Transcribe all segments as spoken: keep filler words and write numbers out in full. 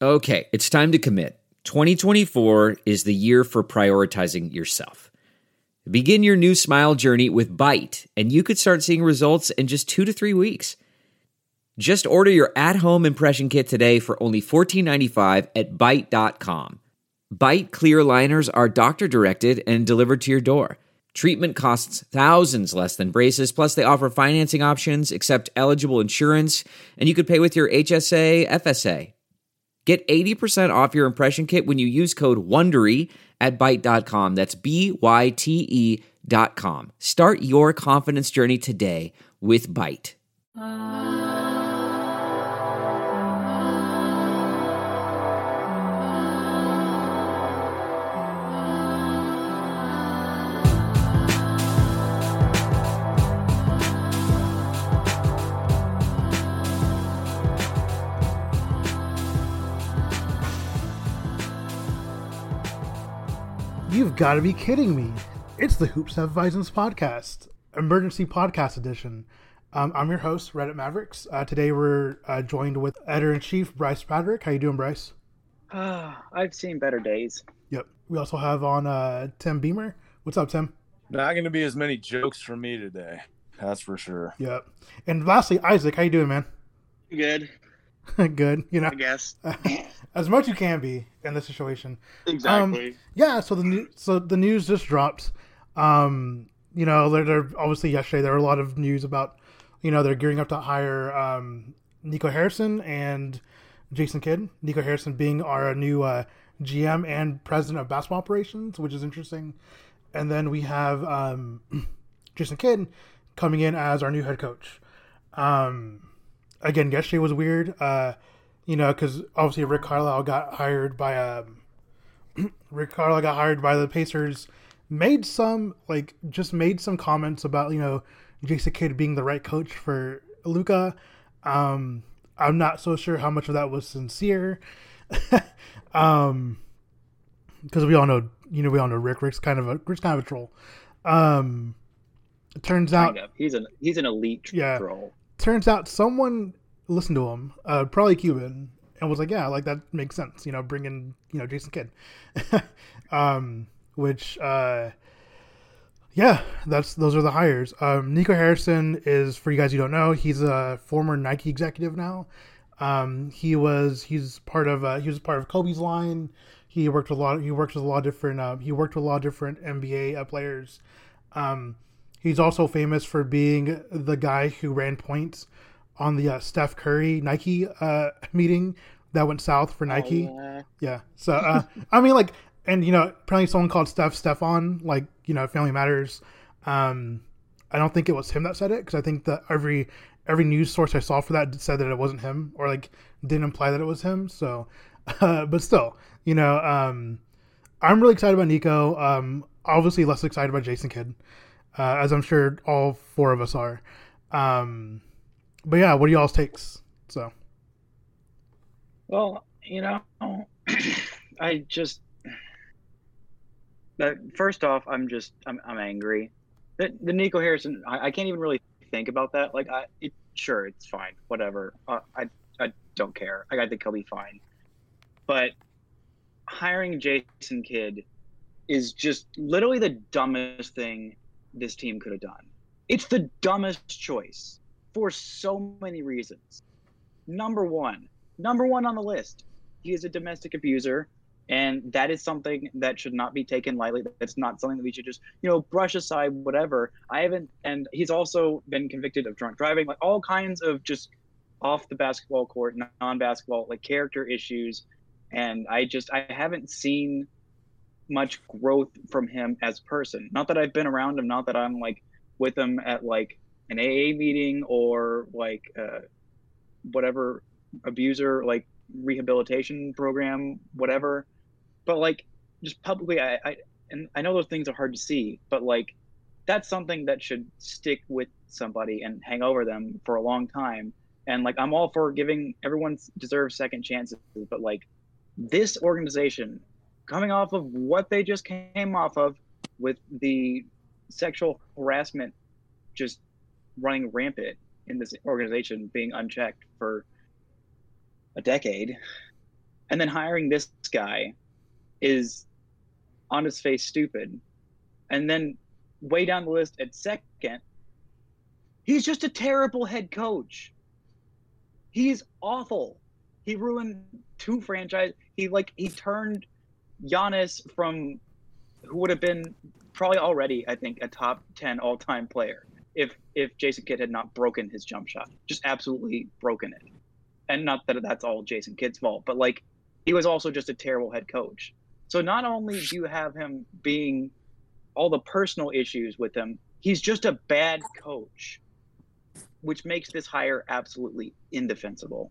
Okay, it's time to commit. twenty twenty-four is the year for prioritizing yourself. Begin your new smile journey with Byte, and you could start seeing results in just two to three weeks. Just order your at-home impression kit today for only fourteen ninety-five at byte dot com. Byte clear aligners are doctor-directed and delivered to your door. Treatment costs thousands less than braces, plus they offer financing options, accept eligible insurance, and you could pay with your H S A, F S A. Get eighty percent off your impression kit when you use code WONDERY at byte dot com. That's B Y T E dot com. Start your confidence journey today with Byte. You've got to be kidding me. It's the Hoops Have Visons podcast, emergency podcast edition. Um, I'm your host, Reddit Mavericks. Uh, today we're uh, joined with Editor-in-Chief Bryce Patrick. How you doing, Bryce? Uh, I've seen better days. Yep. We also have on uh, Tim Beamer. What's up, Tim? Not going to be as many jokes from me today. That's for sure. Yep. And lastly, Isaac. How you doing, man? Good. Good. You know, I guess. As much you can be in this situation. Exactly. Um, yeah. So the new, so the news just dropped. Um, you know, there, there obviously yesterday there were a lot of news about, you know, they're gearing up to hire um, Nico Harrison and Jason Kidd. Nico Harrison being our new uh, G M and president of basketball operations, which is interesting. And then we have um, Jason Kidd coming in as our new head coach. Um, again, yesterday was weird. Uh, You know, because obviously Rick Carlisle got hired by um, Rick Carlisle got hired by the Pacers. Made some like just made some comments about you know Jason Kidd being the right coach for Luka. Um, I'm not so sure how much of that was sincere. um, because we all know you know we all know Rick. Rick's kind of a Rick's kind of a troll. Um, it turns kind out of. he's an he's an elite yeah, troll. Turns out someone listened to him, uh, probably Cuban, and was like, yeah, like that makes sense, you know, bring in, you know, Jason Kidd. um, which, uh, yeah, that's, those are the hires. Um, Nico Harrison is, for you guys who don't know, he's a former Nike executive now. Um, he was, he's part of, uh, he was part of Kobe's line. He worked with a lot, he worked with a lot of different, uh, he worked with a lot of different N B A uh, players. Um, he's also famous for being the guy who ran points on the uh, Steph Curry Nike uh, meeting that went south for Nike. Oh, yeah. yeah. So, uh, I mean, like, and, you know, apparently someone called Steph Stefan, like, you know, Family Matters. Um, I don't think it was him that said it, because I think that every every news source I saw for that said that it wasn't him, or, like, didn't imply that it was him. So, uh, but still, you know, um, I'm really excited about Nico. Um, obviously less excited about Jason Kidd, uh, as I'm sure all four of us are. Um But yeah, what are y'all's takes? So, Well, you know, I just. But first off, I'm just I'm I'm angry. The, the Nico Harrison, I, I can't even really think about that. Like, I it, sure, it's fine, whatever. Uh, I I don't care. I, I think he'll be fine. But hiring Jason Kidd is just literally the dumbest thing this team could have done. It's the dumbest choice. For so many reasons. Number one, number one on the list, he is a domestic abuser, and that is something that should not be taken lightly. That's not something that we should just, you know, brush aside, whatever. I haven't, and he's also been convicted of drunk driving, like all kinds of just off the basketball court, non-basketball, like character issues. And I just, I haven't seen much growth from him as a person. Not that I've been around him, not that I'm like with him at like an A A meeting or like uh, whatever abuser like rehabilitation program, whatever. But like just publicly, I, I and I know those things are hard to see, but like that's something that should stick with somebody and hang over them for a long time. And like I'm all for giving everyone deserves second chances, but like this organization coming off of what they just came off of with the sexual harassment just running rampant in this organization, being unchecked for a decade, And then hiring this guy is on his face stupid. And then way down the list at second, he's just a terrible head coach. He's awful. He ruined two franchises. He like he turned Giannis from who would have been probably already, I think, a top ten all-time player if if Jason Kidd had not broken his jump shot. Just absolutely broken it. And not that that's all Jason Kidd's fault, but like he was also just a terrible head coach. So not only do you have him being all the personal issues with him, he's just a bad coach, which makes this hire absolutely indefensible.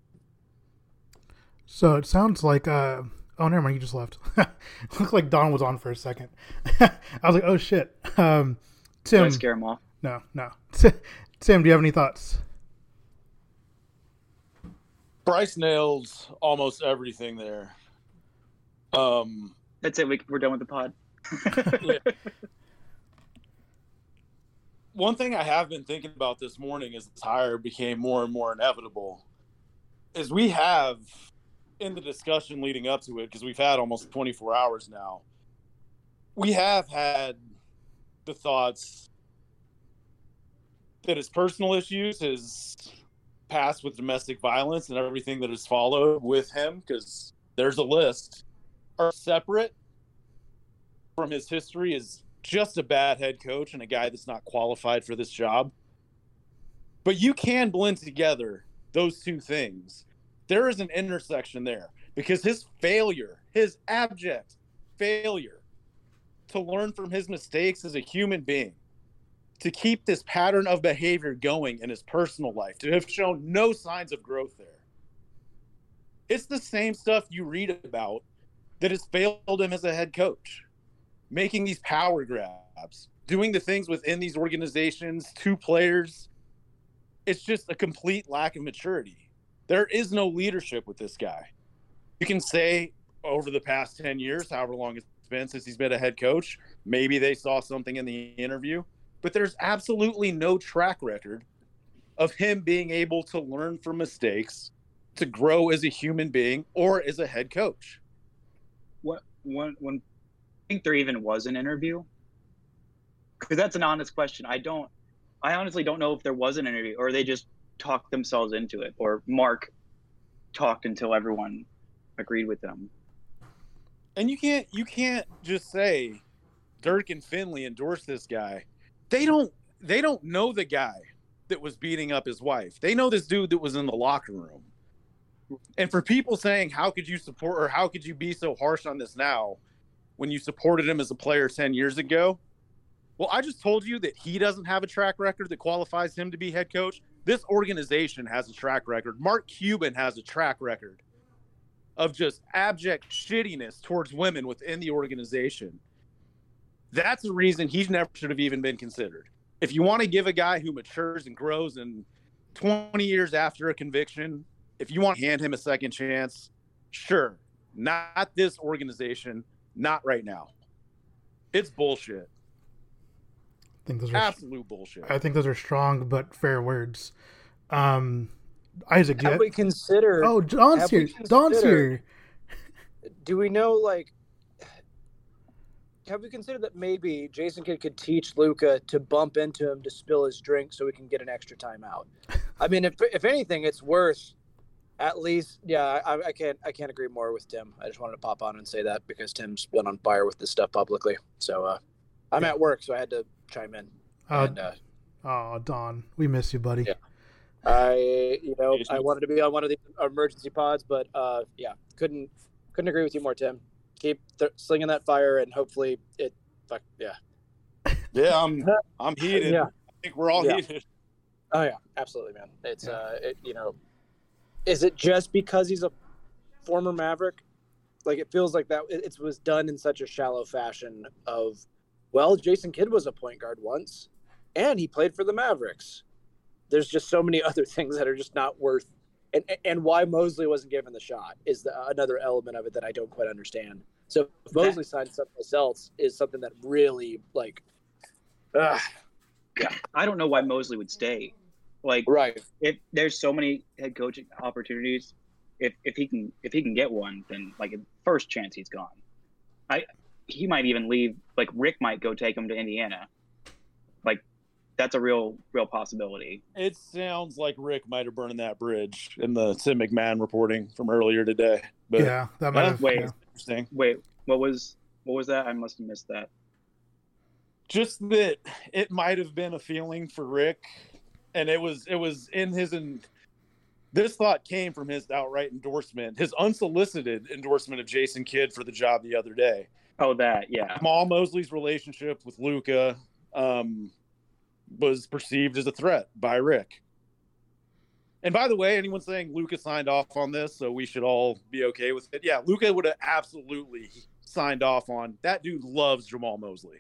So it sounds like, uh, oh, never mind, you just left. Looked like Don was on for a second. I was like, oh shit. Um, Tim, Did I scare him off? No, no. Tim, do you have any thoughts? Bryce nails almost everything there. Um, That's it. We, we're done with the pod. yeah. One thing I have been thinking about this morning as this hire became more and more inevitable is we have, in the discussion leading up to it, because we've had almost twenty-four hours now, we have had the thoughts that his personal issues, his past with domestic violence and everything that has followed with him, because there's a list, are separate from his history as just a bad head coach and a guy that's not qualified for this job. But you can blend together those two things. There is an intersection there because his failure, his abject failure to learn from his mistakes as a human being, to keep this pattern of behavior going in his personal life, to have shown no signs of growth there. It's the same stuff you read about that has failed him as a head coach. Making these power grabs, doing the things within these organizations, two players. It's just a complete lack of maturity. There is no leadership with this guy. You can say over the past ten years, however long it's been since he's been a head coach, maybe they saw something in the interview, but there's absolutely no track record of him being able to learn from mistakes, to grow as a human being or as a head coach. What one one I think there even was an interview, because that's an honest question. I don't, I honestly don't know if there was an interview or they just talked themselves into it, or Mark talked until everyone agreed with them. And you can't, you can't just say Dirk and Finley endorsed this guy. They don't, they don't know the guy that was beating up his wife. They know this dude that was in the locker room. And for people saying, how could you support, or how could you be so harsh on this now, when you supported him as a player ten years ago? Well, I just told you that he doesn't have a track record that qualifies him to be head coach. This organization has a track record. Mark Cuban has a track record of just abject shittiness towards women within the organization. That's the reason he never should have even been considered. If you want to give a guy who matures and grows and twenty years after a conviction, if you want to hand him a second chance, sure. Not this organization. Not right now. It's bullshit. I think those are absolute bullshit. I think those are strong but fair words. Um, Isaac, have we considered? Oh, Don's here. Don's here. Do we know, like, have we considered that maybe Jason Kidd could teach Luka to bump into him to spill his drink so we can get an extra timeout? I mean, if if anything, it's worth. At least, yeah, I, I can't I can't agree more with Tim. I just wanted to pop on and say that because Tim's been on fire with this stuff publicly. So uh, I'm yeah. at work, so I had to chime in. Uh, and, uh, oh, Don, we miss you, buddy. Yeah. I, you know, I wanted to be on one of the emergency pods, but uh, yeah, couldn't couldn't agree with you more, Tim. Keep th- slinging that fire, and hopefully it. Fuck yeah. Yeah, I'm I'm heated. Yeah. I think we're all yeah. heated. Oh yeah, absolutely, man. It's yeah. uh, it, you know. Is it just because he's a former Maverick? Like, it feels like that it, it was done in such a shallow fashion of, well, Jason Kidd was a point guard once, and he played for the Mavericks. There's just so many other things that are just not worth, and and why Mosley wasn't given the shot is the, another element of it that I don't quite understand. So if Mosley signed something else is something that really, like, ugh. Yeah, I don't know why Mosley would stay. Like, right. If there's so many head coaching opportunities if if he can if he can get one, then like first chance he's gone. I he might even leave. Like Rick might go take him to Indiana. Like that's a real real possibility. It sounds like Rick might have burned that bridge in the Tim McMahon reporting from earlier today. But yeah, that might have. Wait, yeah. interesting. Wait, what was what was that? I must have missed that. Just that it might have been a feeling for Rick, and it was it was in his. In, this thought came from his outright endorsement, his unsolicited endorsement of Jason Kidd for the job the other day. Oh, that yeah. Jamal Mosley's relationship with Luka um, was perceived as a threat by Rick. And by the way, anyone saying Luka signed off on this, so we should all be okay with it? Yeah, Luka would have absolutely signed off on. That dude loves Jamal Mosley.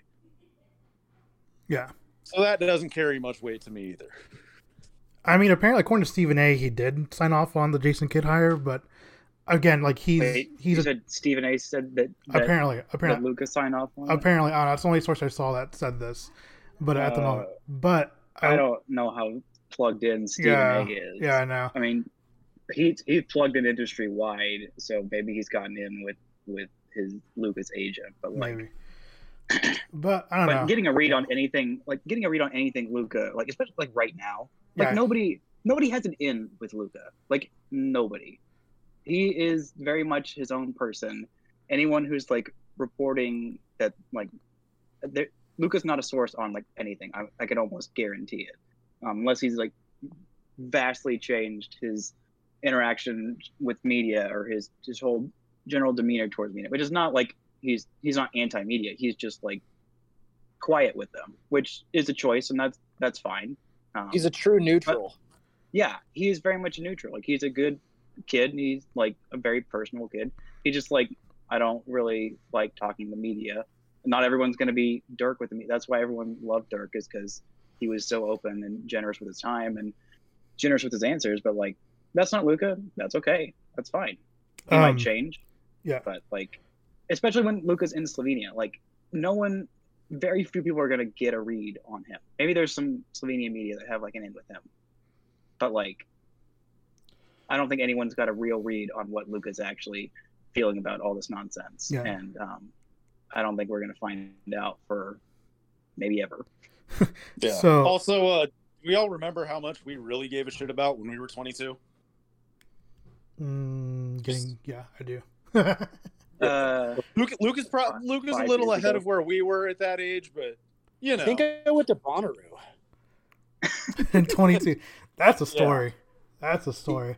Yeah. So that doesn't carry much weight to me either. I mean, apparently, according to Stephen A., he did sign off on the Jason Kidd hire, but again, like he's Wait, he's you a, said Stephen A. said that, that apparently that apparently Luka signed off on it? apparently uh, that's the only source I saw that said this, but at the Uh, moment, but I don't know how plugged in Stephen yeah, A. is. yeah, I know. I mean, he's he's plugged in industry wide, so maybe he's gotten in with with his Luka's agent, but like. Maybe. But I don't But know. getting a read on anything, like getting a read on anything Luka, like especially like right now, like Yeah. nobody, nobody has an in with Luka. Like nobody. He is very much his own person. Anyone who's like reporting that like, there, Luka's not a source on like anything. I, I can almost guarantee it, um, unless he's like vastly changed his interaction with media or his his whole general demeanor towards media, which is not like. He's he's not anti-media. He's just like quiet with them, which is a choice, and that's that's fine. Um, He's a true neutral. yeah, he is very much a neutral. Like he's a good kid, and he's like a very personal kid. He just like I don't really like talking to media. Not everyone's gonna be Dirk with me. That's why everyone loved Dirk, is because he was so open and generous with his time and generous with his answers. But like that's not Luka. That's okay. That's fine. He Um, might change. yeah. But like. Especially when Luka's in Slovenia, like no one, very few people are gonna get a read on him. Maybe there's some Slovenian media that have like an in with him, but like, I don't think anyone's got a real read on what Luka's actually feeling about all this nonsense. Yeah. And um, I don't think we're gonna find out for maybe ever. Yeah. So- also, uh, we all remember how much we really gave a shit about when we were twenty-two. Mm, getting yeah, I do. Uh, Luke, Luke is pro- Luke is a Five little years ahead ago. of where we were at that age, but you know, I think I went to Bonnaroo. And twenty-two. That's a story. That's a story.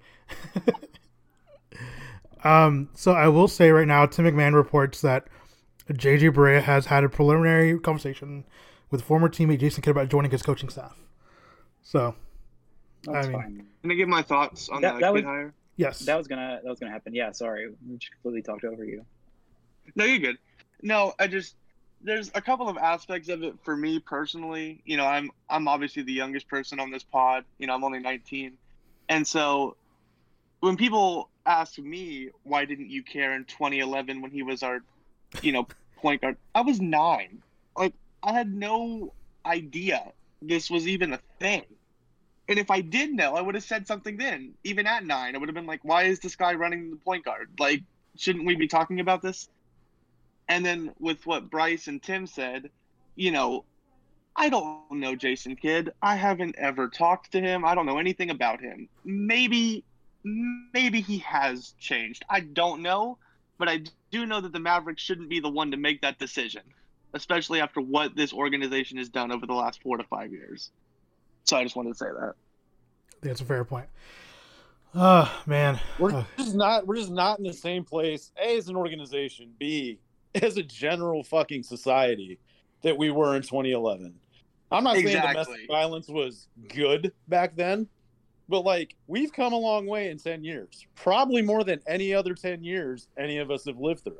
um. So I will say right now, Tim McMahon reports that J J Barea has had a preliminary conversation with former teammate Jason Kidd about joining his coaching staff. So, that's I mean, fine. Can I give my thoughts on That- that, that kid was- hire? yes. That was gonna that was gonna happen. Yeah, sorry, we just completely talked over you. No, you're good. No, I just there's a couple of aspects of it for me personally. You know, I'm I'm obviously the youngest person on this pod. You know, I'm only nineteen, and so when people ask me why didn't you care in twenty eleven when he was our, you know, point guard, I was nine. Like I had no idea this was even a thing. And if I did know, I would have said something then. Even at nine, I would have been like, why is this guy running the point guard? Like, shouldn't we be talking about this? And then with what Bryce and Tim said, you know, I don't know Jason Kidd. I haven't ever talked to him. I don't know anything about him. Maybe, maybe he has changed. I don't know. But I do know that the Mavericks shouldn't be the one to make that decision, especially after what this organization has done over the last four to five years. So I just wanted to say that. That's a fair point. Oh man. we're Uh, just not we're just not in the same place. A, as an organization. B, as a general fucking society that we were in twenty eleven. I'm not saying Exactly. domestic violence was good back then, but like we've come a long way in ten years. Probably more than any other ten years any of us have lived through.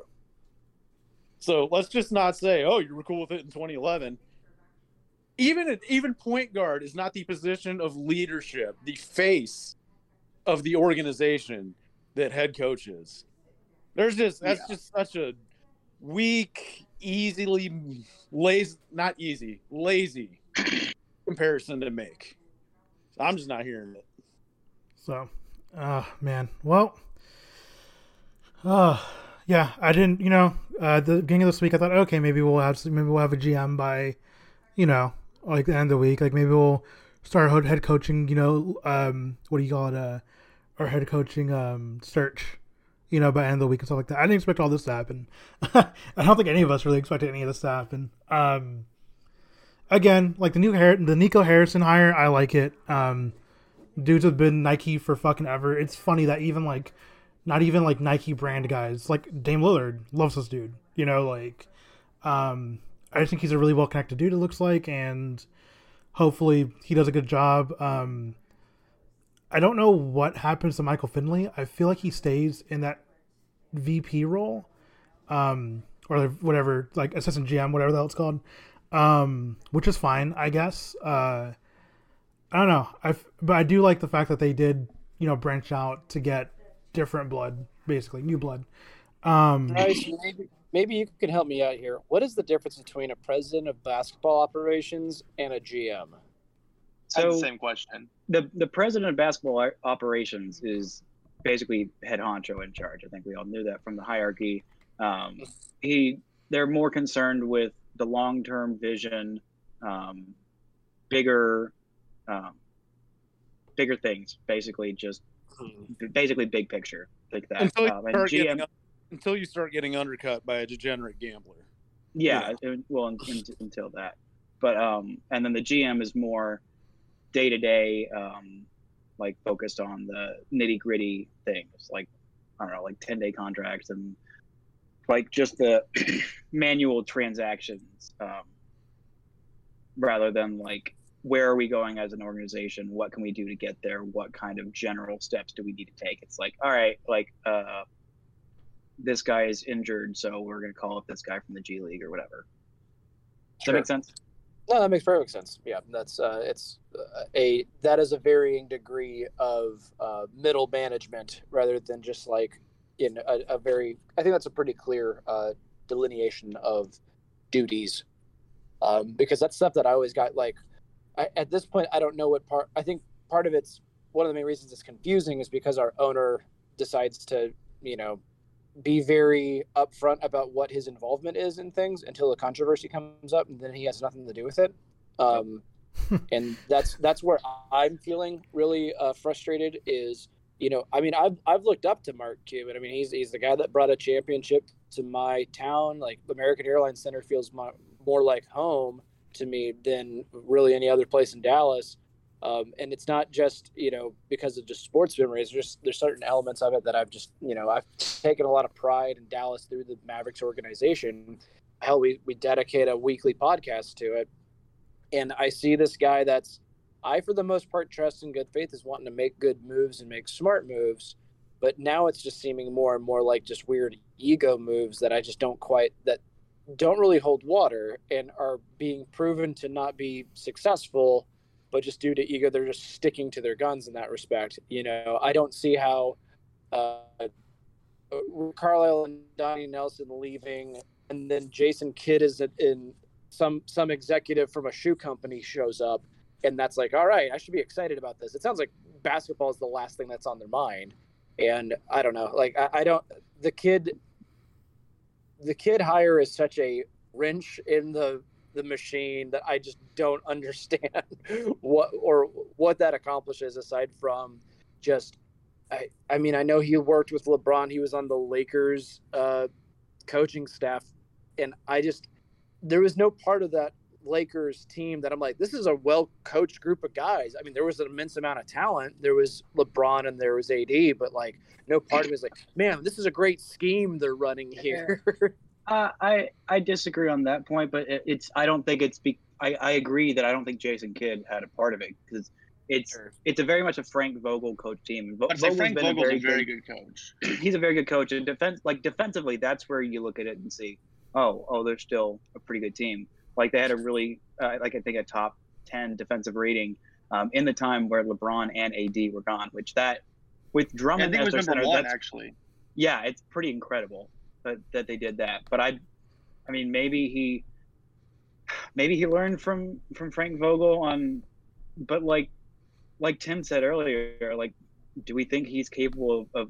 So let's just not say, oh, you were cool with it in twenty eleven. Even even point guard is not the position of leadership, the face of the organization that head coach is. There's just that's Yeah. just such a weak, easily lazy, not easy, lazy comparison to make. I'm just not hearing it. So, uh, man. Well, Uh, yeah, I didn't. You know, uh, the beginning of this week, I thought, okay, maybe we'll have maybe we'll have a G M by, you know, like the end of the week. Like maybe we'll start head coaching. You know, um, what do you call it? Uh, our head coaching um search. You know, by the end of the week and stuff like that. I didn't expect all this to happen. I don't think any of us really expected any of this to happen. Um, again, like the new Har- the Nico Harrison hire, I like it. Um, dudes have been Nike for fucking ever. It's funny that even like, not even like Nike brand guys, like Dame Lillard loves this dude. You know, like, um, I just think he's a really well connected dude. It looks like, and hopefully he does a good job. Um, I don't know what happens to Michael Finley. I feel like he stays in that V P role, um, or whatever, like assistant G M, whatever the hell it's called, um, which is fine, I guess. Uh, I don't know. I but I do like the fact that they did, you know, branch out to get different blood, basically new blood. Um, Bryce, maybe, maybe you can help me out here. What is the difference between a president of basketball operations and a G M? So, I had the So same question. the the president of basketball o- operations is basically head honcho in charge. I think we all knew that from the hierarchy. Um, he they're more concerned with the long term vision, um, bigger, um, bigger things. Basically, just basically big picture like that. Until you, Um, and start G M, getting, until you start getting undercut by a degenerate gambler. yeah, it- well, in, in, until that, but um, and then the G M is more day to day, um, like focused on the nitty gritty things, like I don't know, like ten day contracts and like just the manual transactions, um, rather than like where are we going as an organization? What can we do to get there? What kind of general steps do we need to take? It's like, all right, like uh, this guy is injured, so we're gonna call up this guy from the G League or whatever. Does Sure. that make sense? No, that makes perfect sense. Yeah, that's uh, it's uh, a that is a varying degree of uh, middle management rather than just like in a, a very. I think that's a pretty clear uh, delineation of duties, um, because that's stuff that I always got like. I, at this point, I don't know what part. I think part of it's one of the main reasons it's confusing is because our owner decides to, you know, be very upfront about what his involvement is in things until a controversy comes up, and then he has nothing to do with it. Um, and that's that's where I'm feeling really uh, frustrated. Is you know, I mean, I've I've looked up to Mark Cuban. I mean, he's he's the guy that brought a championship to my town. Like American Airlines Center feels more, more like home to me than really any other place in Dallas. Um, and it's not just, you know, because of just sports memories. There's just, there's certain elements of it that I've just, you know, I've taken a lot of pride in Dallas through the Mavericks organization. Hell, we, we dedicate a weekly podcast to it. And I see this guy that's, I, for the most part, trust in good faith is wanting to make good moves and make smart moves. But now it's just seeming more and more like just weird ego moves that I just don't quite, that don't really hold water and are being proven to not be successful. But just due to ego, they're just sticking to their guns in that respect. You know, I don't see how uh, Carlisle and Donnie Nelson leaving, and then Jason Kidd is in some some executive from a shoe company shows up, and that's like, all right, I should be excited about this. It sounds like basketball is the last thing that's on their mind, and I don't know. Like, I, I don't. The kid, the kid hire is such a wrench in the. the machine that I just don't understand what or what that accomplishes aside from just I I mean I know he worked with LeBron, he was on the Lakers uh coaching staff, and I just there was no part of that Lakers team that I'm like, this is a well coached group of guys. I mean, there was an immense amount of talent. There was LeBron and there was A D, but like no part of it is like, man, this is a great scheme they're running here. Uh, I I disagree on that point, but it, it's I don't think it's be, I, I agree that I don't think Jason Kidd had a part of it because it's Sure. it's a very much a Frank Vogel coach team. I'd say Frank been Vogel's a very good coach. He's a very good coach, and defense like defensively, that's where you look at it and see, oh oh, they're still a pretty good team. Like they had a really uh, like I think a top ten defensive rating um, in the time where LeBron and A D were gone, which that with Yeah, I Drummond think it as was their number center, one that's actually. yeah, it's pretty incredible that, that they did that. But I, I mean, maybe he, maybe he learned from from Frank Vogel on, but like, like Tim said earlier, like, do we think he's capable of, of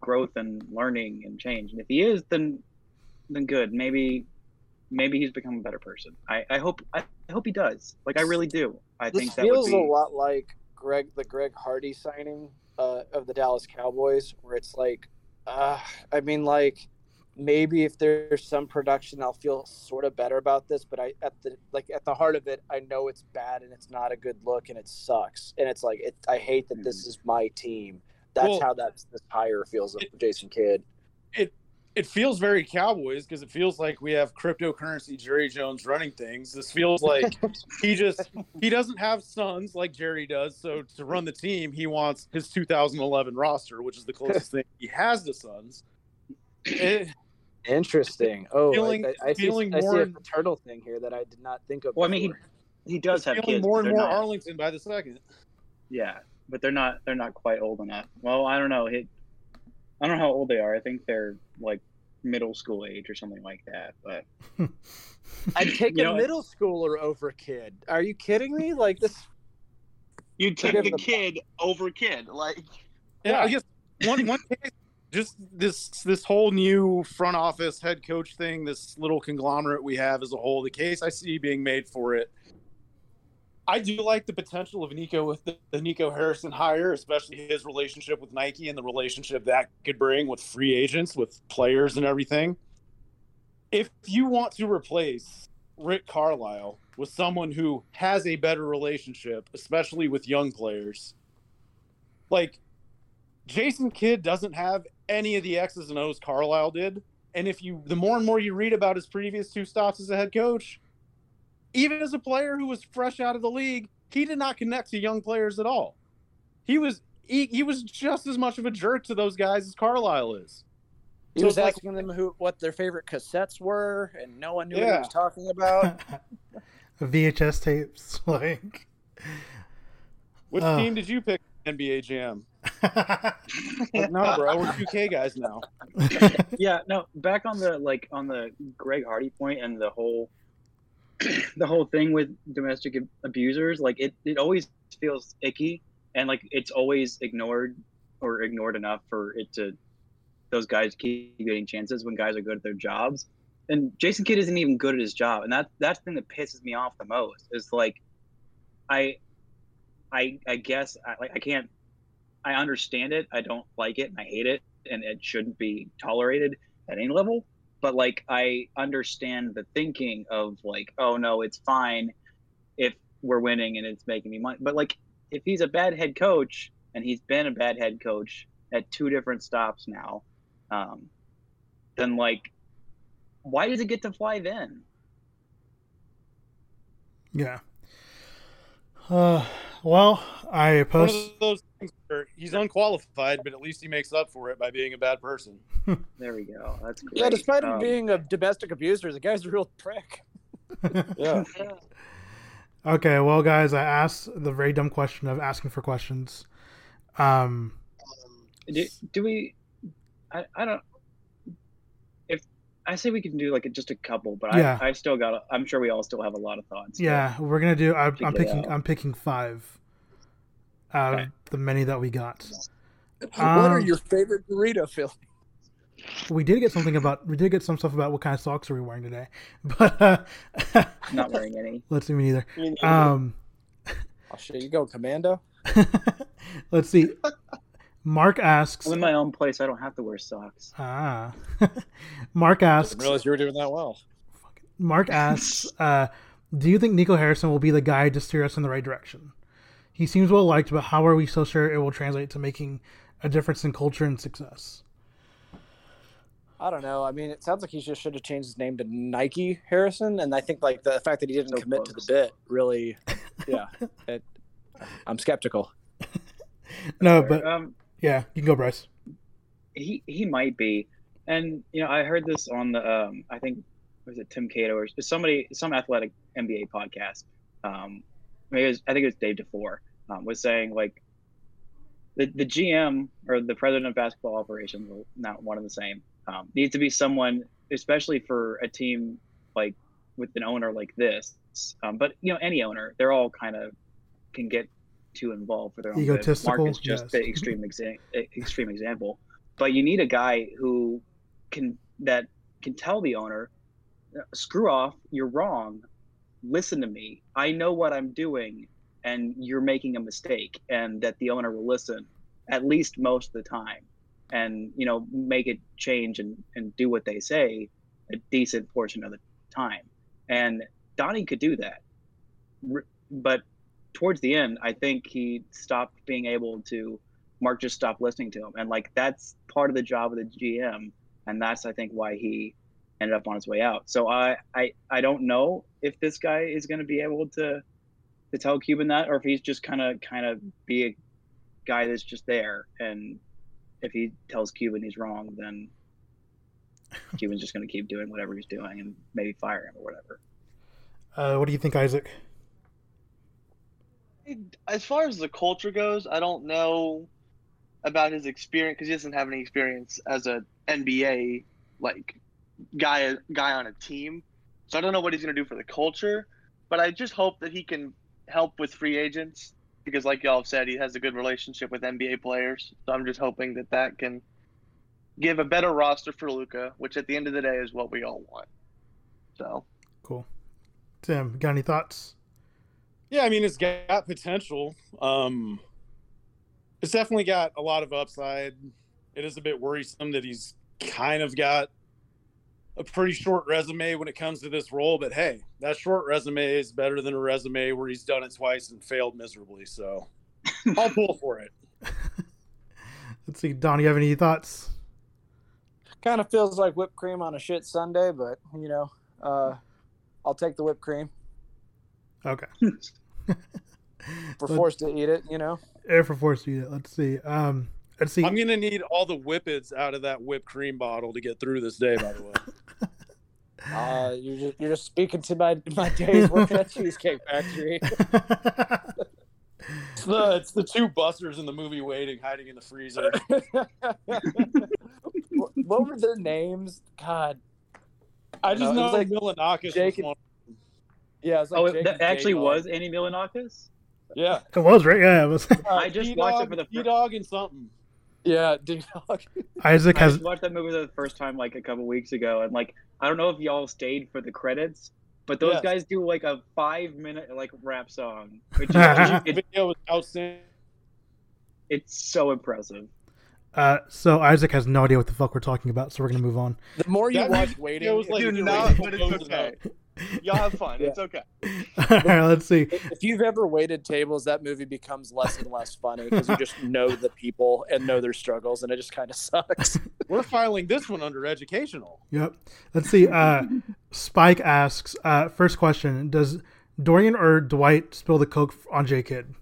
growth and learning and change. And if he is, then then good. Maybe maybe he's become a better person. I, I hope I, I hope he does. Like I really do. I This think that feels would be a lot like Greg, the Greg Hardy signing uh, of the Dallas Cowboys, where it's like, uh, I mean, like maybe if there's some production, I'll feel sort of better about this. But I, at the like at the heart of it, I know it's bad and it's not a good look and it sucks. And it's like, it, I hate that this is my team. That's Well, how that this hire feels of it- Jason Kidd. It it feels very Cowboys because it feels like we have cryptocurrency Jerry Jones running things. This feels like he just he doesn't have sons like Jerry does. So to run the team, he wants his two thousand eleven roster, which is the closest thing he has to sons. It, Interesting. Oh, Feeling- I, I, I see, feeling I see more a and- paternal thing here that I did not think of. Well, I mean, he, before. he does it's have feeling kids. more but and they're more not- Arlington by the second. Yeah, but they're not they're not quite old enough. Well, I don't know. He, I don't know how old they are. I think they're like middle school age or something like that. But I'd take You a know, middle schooler over Kid. Are you kidding me? Like this. You take give the them- kid over kid. Like, Yeah, I guess one one case, just this this whole new front office head coach thing, this little conglomerate we have as a whole. The case I see being made for it, I do like the potential of Nico with the, the Nico Harrison hire, especially his relationship with Nike and the relationship that could bring with free agents, with players and everything. If you want to replace Rick Carlisle with someone who has a better relationship, especially with young players, like Jason Kidd doesn't have any of the X's and O's Carlisle did. And if you, the more and more you read about his previous two stops as a head coach, even as a player who was fresh out of the league, he did not connect to young players at all. He was he, he was just as much of a jerk to those guys as Carlisle is. He So was it's like- asking them who what their favorite cassettes were, and no one knew what Yeah. he was talking about. V H S tapes, like. Which Oh. team did you pick N B A Jam? Like, no, bro, we're two K guys now. yeah, no. Back on the like on the Greg Hardy point and the whole the whole thing with domestic ab- abusers. Like it, it always feels icky, and like it's always ignored or ignored enough for it to those guys keep getting chances when guys are good at their jobs. And Jason Kidd isn't even good at his job, and that that's the thing that pisses me off the most. Is like, I, I, I guess I like I can't. I understand it. I don't like it, and I hate it, and it shouldn't be tolerated at any level. But like, I understand the thinking of like, oh no, it's fine if we're winning and it's making me money. But like, if he's a bad head coach, and he's been a bad head coach at two different stops now, um, then like, why does it get to fly then? Yeah. Uh, well, I One post. of those things where he's unqualified, but at least he makes up for it by being a bad person. There we go. That's great. Yeah, despite him Um, being a domestic abuser, the guy's a real prick. Yeah. Okay, well, guys, I asked the very dumb question of asking for questions. Um, do, do we? I, I don't. If I say we can do like just a couple, but Yeah. I I still got. I'm sure we all still have a lot of thoughts. yeah, we're gonna do. I, To I'm get picking. out. I'm picking five out Okay. of the many that we got. what are Um, your favorite burrito fillings? We did get something about. We did get some stuff about what kind of socks are we wearing today, but uh, I'm not wearing any. let's see me neither. Um, Oh shit, you going commando? let's see. Mark asks. I'm in my own place. I don't have to wear socks. Ah, Mark asks. Didn't realize you were doing that well. Mark asks, uh, do you think Nico Harrison will be the guy to steer us in the right direction? He seems well liked, but how are we so sure it will translate to making a difference in culture and success? I don't know. I mean, it sounds like he just should have changed his name to Nike Harrison, and I think like the fact that he didn't So commit close. to the bit really, yeah. It, I'm skeptical. No, but um, yeah, you can go, Bryce. he he might be, and you know I heard this on the um I think was it Tim Cato or somebody some athletic N B A podcast. Um, maybe it was, I think it was Dave DeFore um, was saying like the the G M or the president of basketball operations, well, not one and the same, um, needs to be someone, especially for a team like with an owner like this. Um, but you know any owner, they're all kind of can get too involved for their own good. Egotistical, Mark is just yes. the extreme exa- extreme example. but you need a guy who can that can tell the owner, screw off, you're wrong. Listen to me. I know what I'm doing, and you're making a mistake, and that the owner will listen at least most of the time, and you know make it change and, and do what they say a decent portion of the time. And Donnie could do that, but towards the end, I think he stopped being able to. Mark just stopped listening to him, and like that's part of the job of the G M, and that's I think why he ended up on his way out. So I I, I don't know if this guy is going to be able to to tell Cuban that, or if he's just kind of kind of be a guy that's just there, and if he tells Cuban he's wrong, then Cuban's just going to keep doing whatever he's doing and maybe fire him or whatever. Uh, what do you think, Isaac? As far as the culture goes, I don't know about his experience because he doesn't have any experience as a N B A like guy guy on a team. So I don't know what he's going to do for the culture, but I just hope that he can help with free agents because, like y'all have said, he has a good relationship with N B A players. So I'm just hoping that that can give a better roster for Luka, which at the end of the day is what we all want. So cool. Tim, got any thoughts? Yeah, I mean, it's got potential. Um, it's definitely got a lot of upside. It is a bit worrisome that he's kind of got a pretty short resume when it comes to this role, but hey, that short resume is better than a resume where he's done it twice and failed miserably. So I'll pull for it. Let's see, Don, you have any thoughts? Kind of feels like whipped cream on a shit Sunday, but you know, uh, I'll take the whipped cream. Okay. We're forced to eat it, you know. If we're forced to eat it, let's see. Um, let's see. I'm gonna need all the whippets out of that whipped cream bottle to get through this day. By the way, uh, you're just you're just speaking to my my days working at Cheesecake Factory. It's the, it's the two busters in the movie waiting, hiding in the freezer. what, what were their names? God, I just know, know like Milanakis Jake was one. Yeah, it was like oh, Jake that actually J-Dog. was Andy Milonakis? Yeah, it was right. Yeah, it was. I just D-Dog, watched it for the first. D-Dog and something. Yeah, D-Dog. Isaac I has. just watched that movie the first time like a couple weeks ago, and like I don't know if y'all stayed for the credits, but those Yes. guys do like a five minute like rap song, which is The it, video was outstanding. it's so impressive. Uh, so Isaac has no idea what the fuck we're talking about, so we're gonna move on. The more you That watch music Waiting, video was like do you're not, waiting but for it's those okay. out. Y'all have fun. Yeah. It's okay. All right, let's see. if you've ever waited tables, that movie becomes less and less funny because you just know the people and know their struggles, and it just kind of sucks. We're filing this one under educational. Yep. Let's see. Uh, Spike asks. Uh, first question: does Dorian or Dwight spill the coke on J Kidd?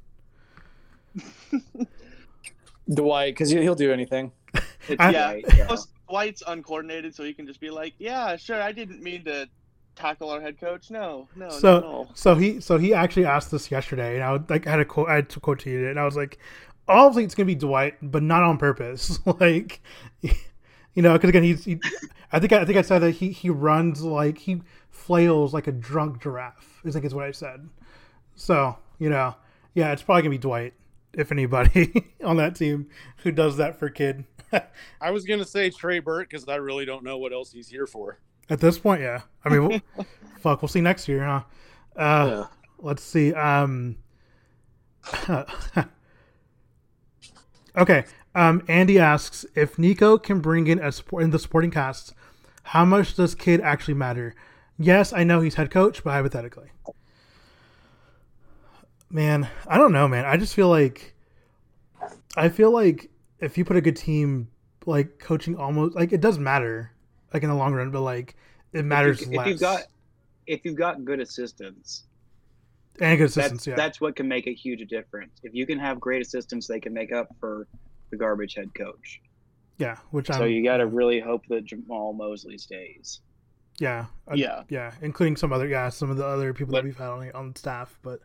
Dwight, because he'll do anything. It's I- Yeah. right, yeah. Plus, Dwight's uncoordinated, so he can just be like, "Yeah, sure, I didn't mean to tackle our head coach. No, no, not at So, all." so he, so he actually asked this yesterday, and I would, like I had a quote, I had to quote it, and I was like, obviously it's gonna be Dwight, but not on purpose. Like, you know, because again, he's, he, I think, I think I said that he he runs like he flails like a drunk giraffe. I think is what I said. So, you know, yeah, it's probably gonna be Dwight, if anybody on that team who does that for Kidd. I was gonna say Trey Burke because I really don't know what else he's here for. At this point, yeah. I mean, we'll, fuck, we'll see next year, huh? Uh, Yeah. Let's see. Um, okay. Um, Andy asks if Nico can bring in a support in the supporting cast. How much does Kidd actually matter? Yes, I know he's head coach, but hypothetically, man, I don't know, man. I just feel like I feel like if you put a good team, like coaching, almost like it does matter, like in the long run, but like it matters if, you, less. if you've got if you've got good assistants, and good assistance, that's, yeah. that's what can make a huge difference. If you can have great assistants, they can make up for the garbage head coach. Yeah, which So I'm, you got to really hope that Jamal Mosley stays. yeah, uh, Yeah. yeah, including some other, yeah, some of the other people But- that we've had on on staff, but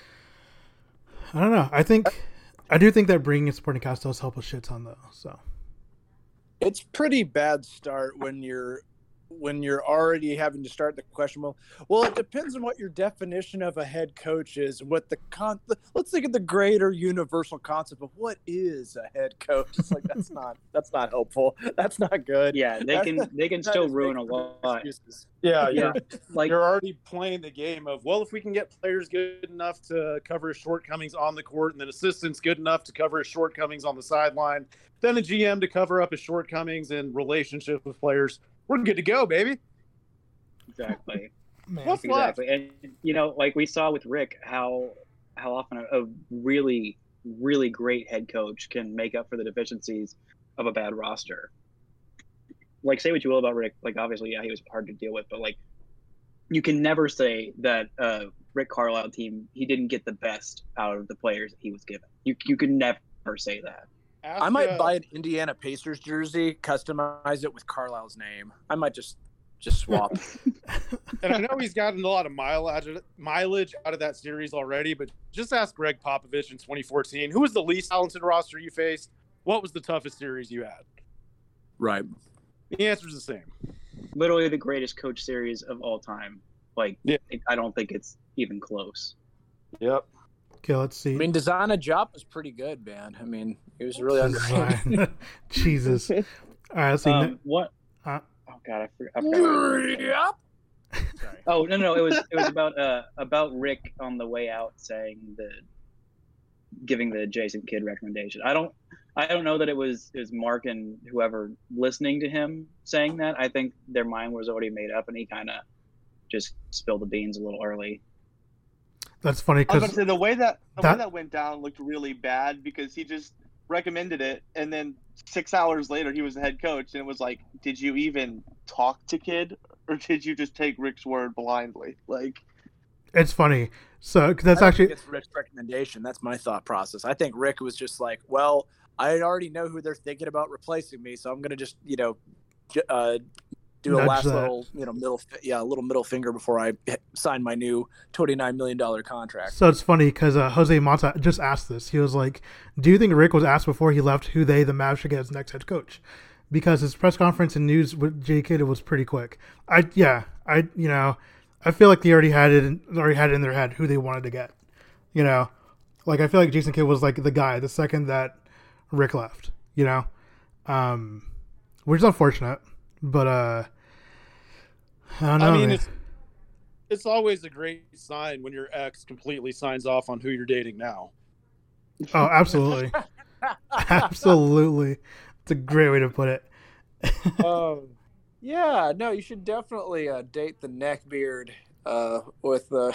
I don't know. I think I do think that bringing a supporting cast does help a shit ton, though. So It's pretty bad start when you're when you're already having to start the question, well, well, it depends on what your definition of a head coach is. What the con? Let's think of the greater universal concept of what is a head coach. It's like that's not that's not helpful. That's not good. Yeah, they That's, can they can still ruin a lot. Excuses. Yeah, Yeah, you're, like you're already playing the game of, well, if we can get players good enough to cover his shortcomings on the court and then assistants good enough to cover his shortcomings on the sideline, then a G M to cover up his shortcomings in relationships with players, we're good to go, baby. exactly. Man. What's left? Exactly, and you know, like we saw with Rick, how how often a, a really really great head coach can make up for the deficiencies of a bad roster. Like, say what you will about Rick, like obviously, yeah, he was hard to deal with, but like, you can never say that uh, Rick Carlisle team he didn't get the best out of the players that he was given. You you can never say that. Ask, I might uh, buy an Indiana Pacers jersey, customize it with Carlisle's name. I might just just swap. and I know he's gotten a lot of mileage mileage out of that series already, but just ask Greg Popovich in twenty fourteen. Who was the least talented roster you faced? What was the toughest series you had? Right. The answer's the same. Literally the greatest coach series of all time. Like, Yeah. I don't think it's even close. Yep. Okay, let's see. I mean, Designa Job was pretty good, man. I mean, he was really underrated. Jesus. All right, let's see. Um, what? Uh, oh God, I forgot. I forgot. Yep. Sorry. Oh no, no, it was it was about uh about Rick on the way out saying the giving the Jason Kidd recommendation. I don't I don't know that it was it was Mark and whoever listening to him saying that. I think their mind was already made up, and he kind of just spilled the beans a little early. That's funny I was about because to say the way that the that- way that went down looked really bad because he just recommended it, and then six hours later he was the head coach, and it was like, did you even talk to Kidd, or did you just take Rick's word blindly? Like, it's funny. So 'cause that's I don't actually think it's Rick's recommendation. That's my thought process. I think Rick was just like, well, I already know who they're thinking about replacing me, so I'm going to just, you know, j- uh, do a Nudge last that. little, you know, middle, fi- yeah, a little middle finger before I sign my new twenty-nine million dollars contract. so it's funny because uh, Jose Mata just asked this. He was like, "Do you think Rick was asked before he left who they the Mavs should get as next head coach?" Because his press conference and news with Jay Kidd was pretty quick. I yeah, I you know, I feel like they already had it already had it in their head who they wanted to get. You know, like I feel like Jason Kidd was like the guy the second that Rick left. You know, um, which is unfortunate, but uh, I don't know. I mean, man. it's it's always a great sign when your ex completely signs off on who you're dating now. Oh, absolutely, absolutely. It's a great way to put it. um, yeah, no, you should definitely uh, date the neckbeard uh, with uh,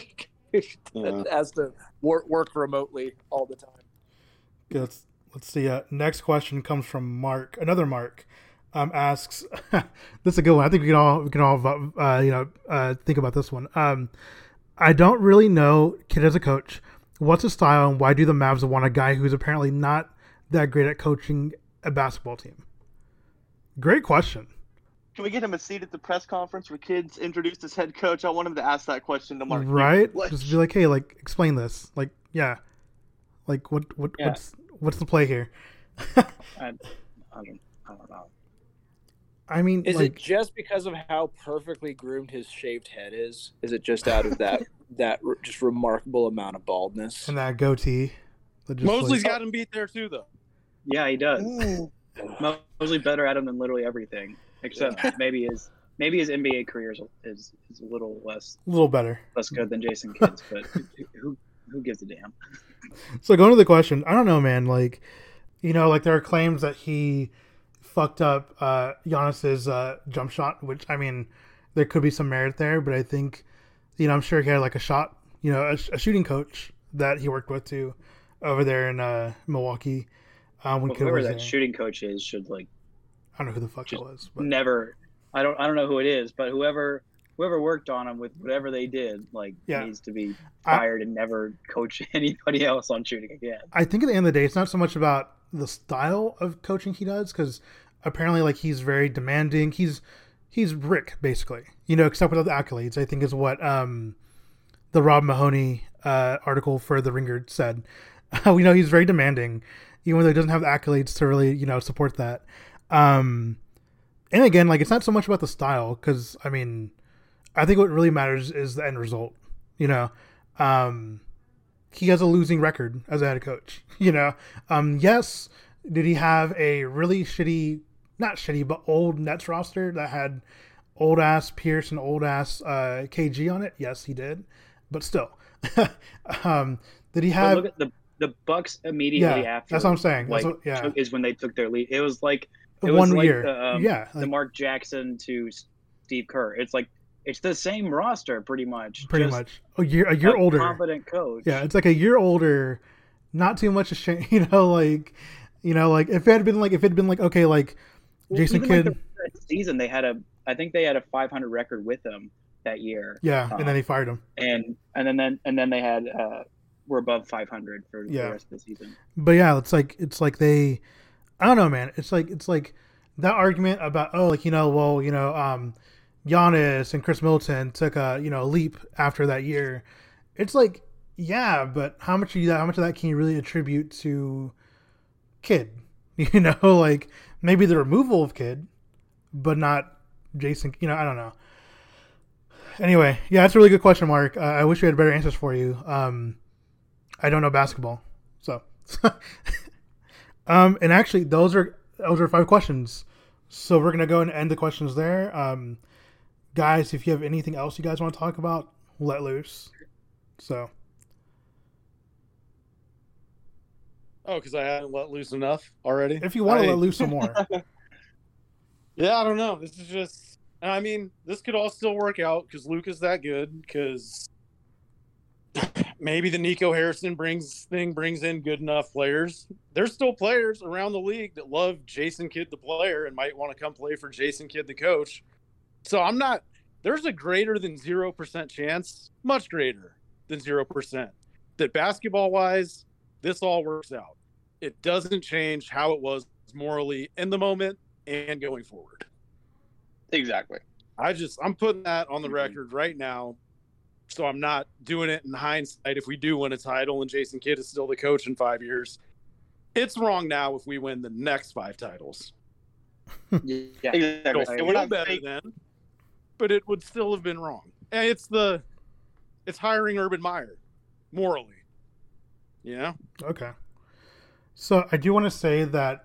Yeah. as to work work remotely all the time. Okay, let's let's see. Uh, next question comes from Mark. Another Mark um, asks. This is a good one. I think we can all we can all uh, you know uh, think about this one. Um, I don't really know Kidd as a coach. What's his style, and why do the Mavs want a guy who's apparently not that great at coaching a basketball team? Great question. can we get him a seat at the press conference where Kidd's introduced as head coach? I want him to ask that question to Mark. Right? Like, Just be like, hey, like explain this. Like, yeah, like what what Yeah. what's what's the play here? I, I don't I don't know. I mean, Is like, it just because of how perfectly groomed his shaved head is? Is it just out of that that r- just remarkable amount of baldness? and that goatee. that just, Mosley's like- got him beat there too, though. Yeah, he does. ooh. Mosley better at him than literally everything, except maybe his maybe his N B A career is, is is a little less a little better. less good than Jason Kidd's, but who who gives a damn? So going to the question, I don't know, man. Like, you know, like there are claims that he fucked up uh, Giannis's uh, jump shot, which I mean, there could be some merit there, but I think, you know, I'm sure he had like a shot, you know, a, a shooting coach that he worked with too over there in uh, Milwaukee. Um, when Well, Kidd whoever was that there. shooting coach is should like I don't know who the fuck that just was, but never. I don't I don't know who it is, but whoever whoever worked on him with whatever they did, like Yeah. needs to be I- fired and never coach anybody else on shooting again. I think at the end of the day, it's not so much about the style of coaching he does, because apparently, like, he's very demanding. He's he's Rick, basically, you know, except without the accolades. I think is what um, the Rob Mahoney uh, article for the Ringer said. We know he's very demanding, even though he doesn't have the accolades to really, you know, support that. Um, and again, like it's not so much about the style because I mean, I think what really matters is the end result. You know, um, he has a losing record as a head coach. You know, um, yes, did he have a really shitty, not shitty, but old Nets roster that had old ass Pierce and old ass uh, K G on it? Yes, he did, but still, um, did he have? But look at the the Bucks immediately Yeah, after. that's what I'm saying. Like, That's what, yeah. took- is when they took their lead. It was like it One was like year. the, um, Yeah, the like- Mark Jackson to Steve Kerr. It's like it's the same roster pretty much. Pretty just much a year a year a older. competent coach. Yeah, it's like a year older, not too much ashamed. You know, like you know, like if it had been like if it had been like okay, like Well, Jason even Kidd. like the season they had a I think they had a five hundred record with them that year. Yeah, Um, and then they fired him. and and then, then and then they had uh were above five hundred for Yeah. the rest of the season. But yeah, it's like it's like they, I don't know, man. It's like it's like that argument about oh, like you know, well, you know, um, Giannis and Chris Middleton took a you know leap after that year. It's like yeah, but how much of that? How much of that can you really attribute to Kidd? You know, like maybe the removal of Kidd, but not Jason. You know, I don't know. Anyway, yeah, that's a really good question, Mark. Uh, I wish we had better answers for you. Um, I don't know basketball, so. um, and actually, those are those are five questions. So we're gonna go and end the questions there. Um, guys, if you have anything else you guys want to talk about, let loose. So. Oh, because I haven't let loose enough already. If you want to I- let loose some more, Yeah, I don't know. This is just. I mean, this could all still work out because Luka's that good. Because maybe the Nico Harrison brings thing brings in good enough players. There's still players around the league that love Jason Kidd the player and might want to come play for Jason Kidd the coach. So I'm not. There's a greater than zero percent chance, much greater than zero percent, that basketball wise, this all works out. It doesn't change how it was morally in the moment and going forward. Exactly. I just I'm putting that on the record right now, so I'm not doing it in hindsight. If we do win a title and Jason Kidd is still the coach in five years, it's wrong now if we win the next five titles. Yeah. Exactly. It'll And feel we're not better fake- then, but it would still have been wrong. And it's the it's hiring Urban Meyer morally. You know? okay. So I do want to say that.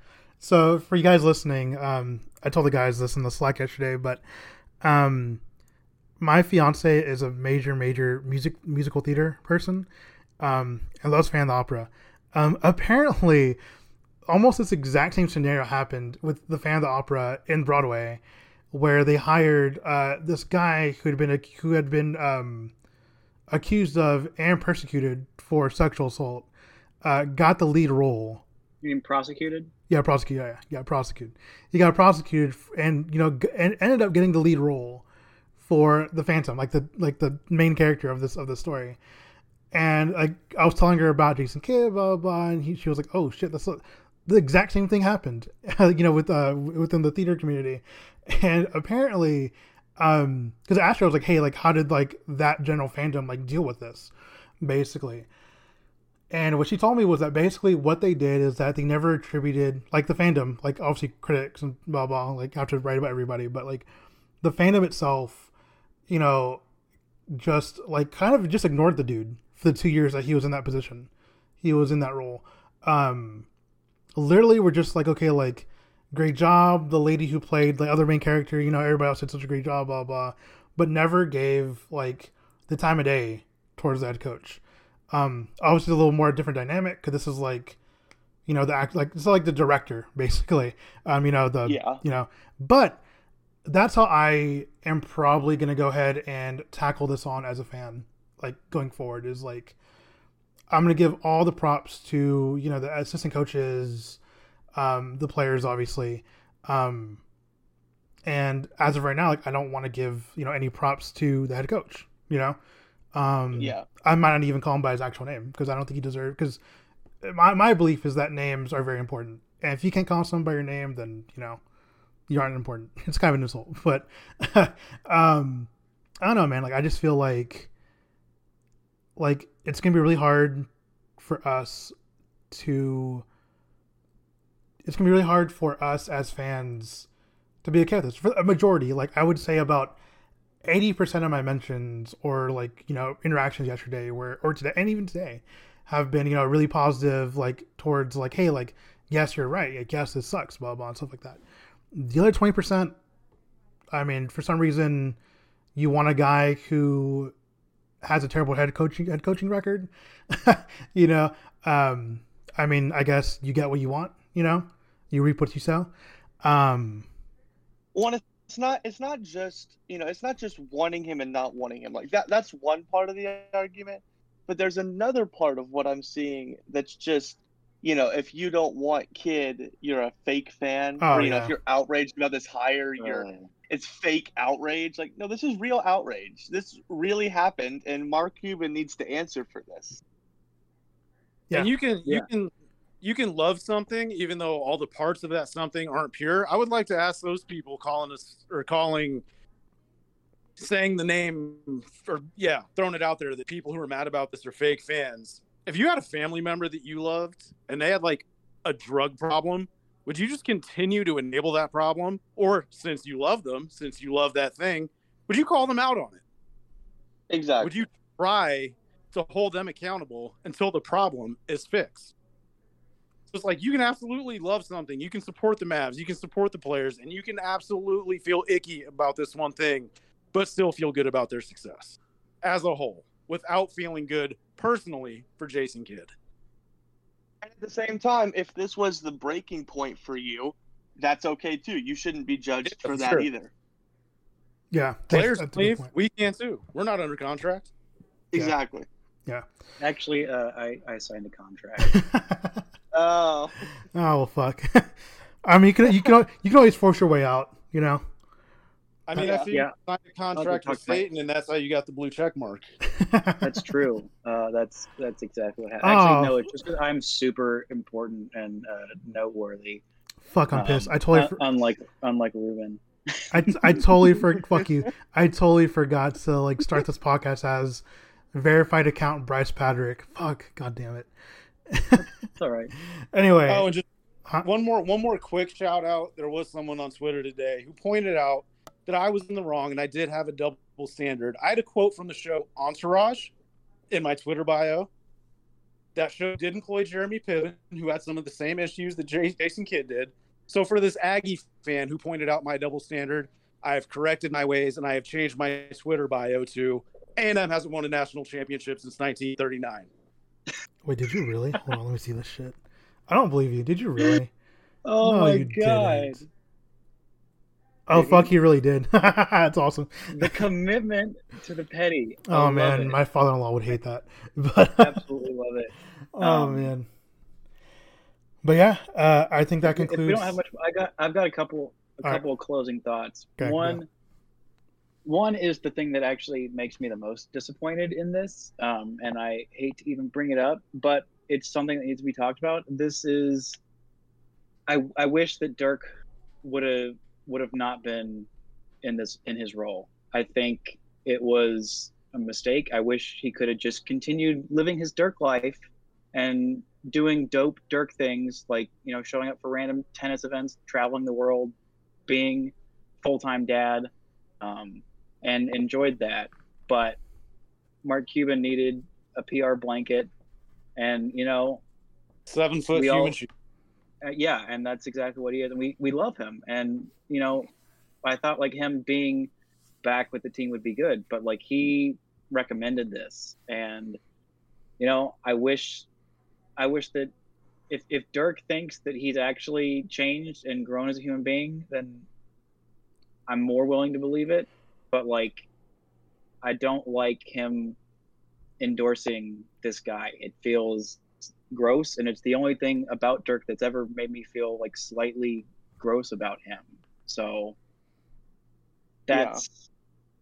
So for you guys listening, um, I told the guys this in the Slack yesterday, but um, my fiance is a major, major music musical theater person, um, and loves Phantom of the Opera. Um, apparently, almost this exact same scenario happened with the Phantom of the Opera in Broadway, where they hired uh, this guy who had been who had been um, accused of and persecuted for sexual assault, uh, got the lead role. You mean prosecuted? Yeah, prosecuted. Yeah, yeah, prosecuted. He got prosecuted and you know g- and ended up getting the lead role for the Phantom, like the like the main character of this of the story. And like I was telling her about Jason Kidd, blah blah, blah and he, she was like, "Oh shit, that's the exact same thing happened." you know, with uh within the theater community, and apparently, um, because I asked her, I was like, "Hey, like, how did like that general fandom like deal with this?" Basically. And what she told me was that basically what they did is that they never attributed, like the fandom, like obviously critics and blah, blah, like have to write about everybody, but like the fandom itself, you know, just like kind of just ignored the dude for the two years that he was in that position. He was in that role. Um, literally we're just like, okay, like great job. The lady who played the other main character, you know, everybody else did such a great job, blah, blah, but never gave like the time of day towards the head coach. Um, obviously a little more different dynamic because this is like, you know, the act like it's like the director basically. Um, you know the Yeah. you know, but that's how I am probably gonna go ahead and tackle this on as a fan, like going forward is like, I'm gonna give all the props to you know the assistant coaches, um, the players obviously, um, and as of right now, like I don't want to give you know any props to the head coach, you know. Um, Yeah. I might not even call him by his actual name because I don't think he deserves. Because my my belief is that names are very important, and if you can't call someone by your name, then you know you aren't important. It's kind of an insult, but um, I don't know, man. Like I just feel like like it's gonna be really hard for us to. It's gonna be really hard for us as fans to be okay with this. For a majority, like I would say about eighty percent of my mentions or like, you know, interactions yesterday where, or today, and even today have been, you know, really positive, like towards like, hey, like, yes, you're right. Like, yes, this sucks, blah, blah, and stuff like that. The other twenty percent, I mean, for some reason you want a guy who has a terrible head coaching, head coaching record, you know, um, I mean, I guess you get what you want, you know, you reap what you sow. Um, One, it's not, it's not just, you know, it's not just wanting him and not wanting him. Like that, that's one part of the argument. But there's another part of what I'm seeing that's just, you know, if you don't want Kidd, you're a fake fan. Oh, or, you know, yeah. if you're outraged about this hire, you're, Uh, it's fake outrage. Like, no, this is real outrage. This really happened, and Mark Cuban needs to answer for this. Yeah. And you can Yeah. you can you can love something even though all the parts of that something aren't pure. I would like to ask those people calling us or calling saying the name or yeah, throwing it out there that people who are mad about this are fake fans. If you had a family member that you loved and they had like a drug problem, would you just continue to enable that problem? Or since you love them, since you love that thing, would you call them out on it? Exactly. Would you try to hold them accountable until the problem is fixed? So it's like you can absolutely love something. You can support the Mavs. You can support the players. And you can absolutely feel icky about this one thing, but still feel good about their success as a whole without feeling good personally for Jason Kidd. And at the same time, if this was the breaking point for you, that's okay too. You shouldn't be judged Yeah, for that sure. either. Yeah. Players That's a good leave, point. we can too. We're not under contract. Yeah. Exactly. actually, uh, I I signed a contract. Oh, Oh well, fuck. I mean, you can you can you can always force your way out, you know. I mean, Yeah. I think Yeah. you signed a contract talk with about- Satan, and that's how you got the blue check mark. That's true. Uh, that's that's exactly what happened. Oh. Actually, no, it's just that I'm super important and uh, noteworthy. Fuck, I'm Um, pissed. I totally un- for, unlike unlike Ruben. I I totally for fuck you. I totally forgot to like start this podcast as verified account Bryce Patrick. Fuck, god damn it. It's all right. Anyway, Oh, and just huh? one more one more quick shout out. There was someone on Twitter today who pointed out that I was in the wrong and I did have a double standard. I had a quote from the show Entourage in my Twitter bio. That show did employ Jeremy Piven, who had some of the same issues that J- Jason Kidd did. So for this Aggie fan who pointed out my double standard, I have corrected my ways and I have changed my Twitter bio to A and M hasn't won a national championship since nineteen thirty-nine. Wait, did you really? Hold on, let me see this shit. I don't believe you. Did you really? Oh No, my you god! didn't. Oh fuck, he really did. That's awesome. The commitment to the petty. I Oh love man, it. my father-in-law would hate that. But Absolutely love it. oh Um, man. But yeah, uh, I think that If we- concludes. If we don't have much, I got I've got a couple a All right. couple of closing thoughts. Okay, one, go. one is the thing that actually makes me the most disappointed in this, um, and I hate to even bring it up, but it's something that needs to be talked about. This is, I I wish that Dirk would have would have not been in this in his role. I think it was a mistake. I wish he could have just continued living his Dirk life and doing dope Dirk things, like, you know, showing up for random tennis events, traveling the world, being full-time dad, um, and enjoyed that. But Mark Cuban needed a P R blanket, and, you know, Seven foot We human all- shoe. uh, yeah, and that's exactly what he is, and we we love him. And, you know, I thought like him being back with the team would be good, but like he recommended this, and, you know, I wish I wish that if if Dirk thinks that he's actually changed and grown as a human being, then I'm more willing to believe it. But like, I don't like him endorsing this guy. It feels gross, and it's the only thing about Dirk that's ever made me feel like slightly gross about him. So that's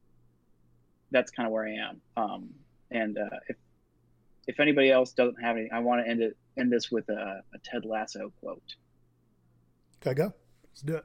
that's kind of where I am. Um, and uh, if if anybody else doesn't have anything, I want to end it end this with a, a Ted Lasso quote. Okay, go. Let's do it.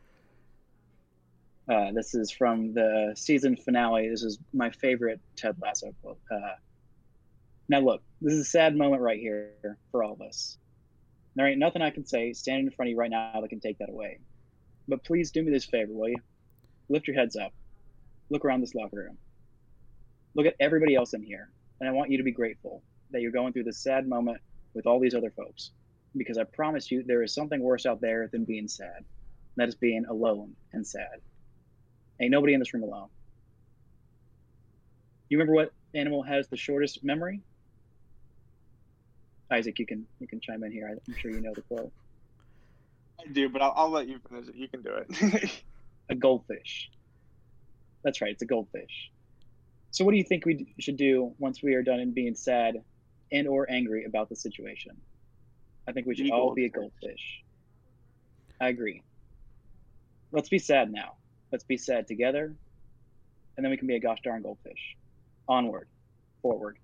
Uh, this is from the season finale. This is my favorite Ted Lasso quote. Uh, now look, this is a sad moment right here for all of us. There ain't nothing I can say standing in front of you right now that can take that away. But please do me this favor, will you? Lift your heads up. Look around this locker room. Look at everybody else in here. And I want you to be grateful that you're going through this sad moment with all these other folks. Because I promise you, there is something worse out there than being sad. And that is being alone and sad. Ain't nobody in this room alone. You remember what animal has the shortest memory? Isaac, you can you can chime in here. I'm sure you know the quote. I do, but I'll, I'll let you finish it. You can do it. A goldfish. That's right, it's a goldfish. So what do you think we should do once we are done in being sad and or angry about the situation? I think we should Be all be a goldfish. goldfish. I agree. Let's be sad now. Let's be sad together, and then we can be a gosh darn goldfish. Onward, forward.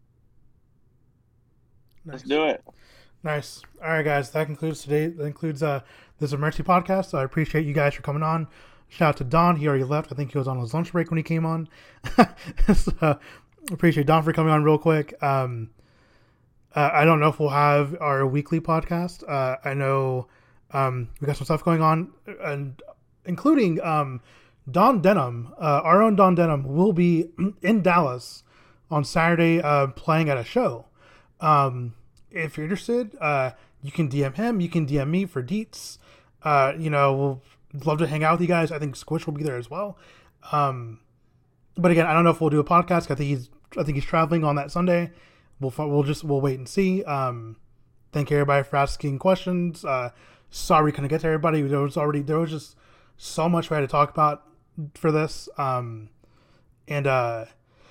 Let's do it. Nice. All right, guys. That concludes today. That includes uh, this Emergency podcast. So I appreciate you guys for coming on. Shout out to Don. He already left. I think he was on his lunch break when he came on. So appreciate Don for coming on real quick. Um, uh, I don't know if we'll have our weekly podcast. Uh, I know um, we got some stuff going on, and including um, Don Denham, uh, our own Don Denham, will be in Dallas on Saturday uh, playing at a show. Um, if you're interested, uh, you can D M him. You can D M me for deets. Uh, you know, we'll love to hang out with you guys. I think Squish will be there as well. Um, but again, I don't know if we'll do a podcast. I think he's, I think he's traveling on that Sunday. We'll, we'll just, we'll wait and see. Um, thank you everybody for asking questions. Uh, sorry we couldn't get to everybody. There was already, there was just so much we had to talk about for this. Um, and, uh,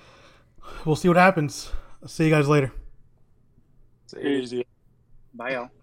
we'll see what happens. See you guys later. It's easy. Bye, y'all.